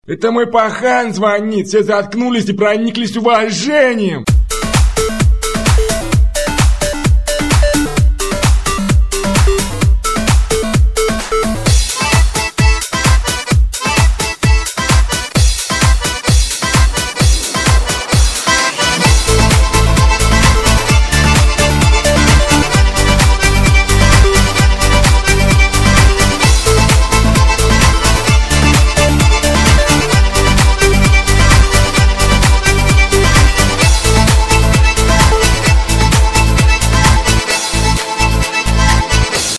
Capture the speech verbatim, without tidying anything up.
Это мой пахан звонит, все заткнулись и прониклись уважением.